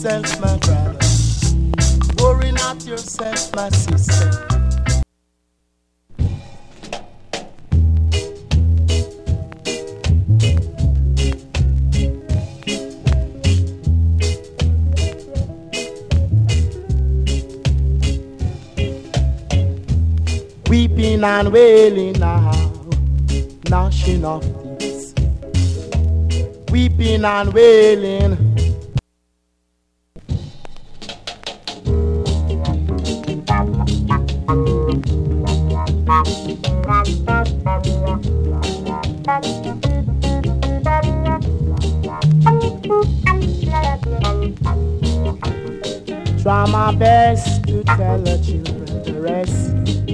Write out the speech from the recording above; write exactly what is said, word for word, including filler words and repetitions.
yourself, my brother. Worry not yourself, my sister. Weeping and wailing now, gnashing of teeth. Weeping and wailing. Try my best to tell the children the rest.